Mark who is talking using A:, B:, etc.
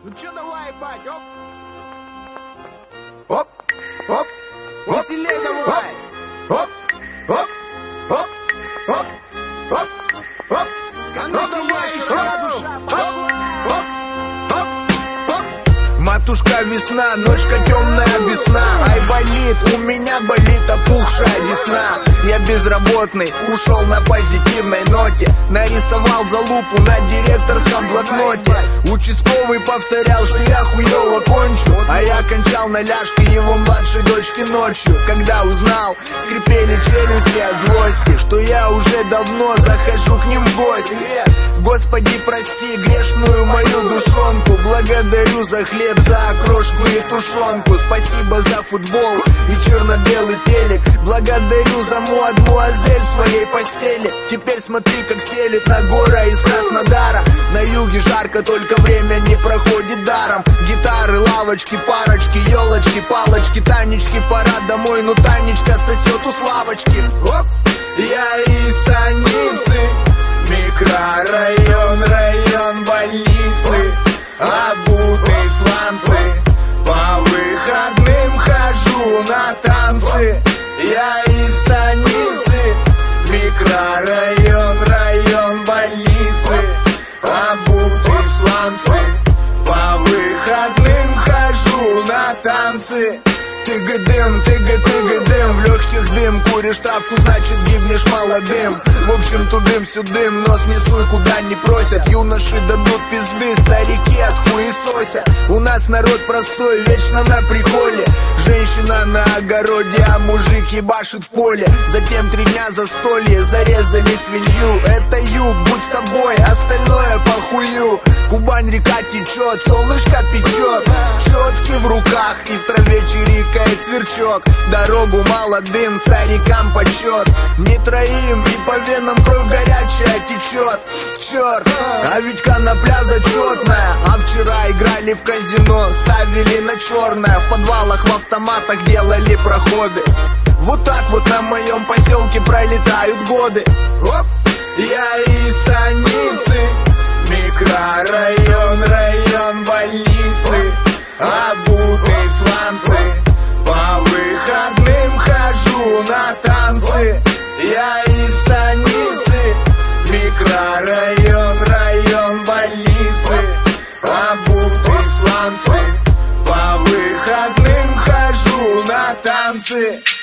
A: Ну чё, давай, бать, оп.
B: Оп, оп, оп.
A: Веселей давай.
B: Оп, оп, оп, оп, оп, оп.
A: Ну давай, еще душа пошла.
B: Матушка весна, ночка темная без сна. Ай, болит, у меня болит опухшая весна. Я безработный, ушел на позитивной ноте. Нарисовал залупу на директорском блокноте. Участковый повторял, что я хуёво кончу, а я кончал на ляжке его младшей дочки ночью. Когда узнал, скрипели челюсти от злости, что я уже давно захожу к ним в гости. Господи, прости грешную мою душонку. Благодарю за хлеб, за окрошку и тушенку. Спасибо за футбол и черно-белый телек. Благодарю за мадмуазель в своей постели. Теперь смотри, как стелет на гора из Краснодара. На юге жарко, только время не проходит даром. Гитары, лавочки, парочки, елочки, палочки, танечки. Пора домой, ну Танечка сосет у Славочки. Оп! Я из станицы, микрорайон, район больницы, обутый в сланцы. По выходным хожу на танцы. Я из станицы, микрорайон, район больницы, обутый в сланцы. По выходным хожу на танцы. Тыгы-дым, тыгы-тыгы-дым, в легких дым. Куришь травку, значит гибнешь молодым. В общем, тудым-сюдым, нос не суй, куда не просят. Юноши дадут пизды, старики от хуесося. У нас народ простой, вечно на приколе. Женщина на огороде, а мужик ебашит в поле. Затем 3 дня застолье, зарезали свинью. Это юг, будь собой, остальное похую. Кубань река течет, солнышко печет. Четки в руках и в траве чирикает сверчок. Дорогу молодым старикам почет. Не троим и по венам кровь горячая течет. Черт, а ведь конопля зачетная. А вчера играли в казино, ставили на черное. В подвалах, в автоматах делали проходы. Вот так вот на моем поселке пролетают годы. Оп! Я из станицы, микрорайон, район больницы, обутый в сланцы. По выходным хожу на танцы. Я из станицы, микрорайон, район больницы, обутый в сланцы. По выходным хожу на танцы.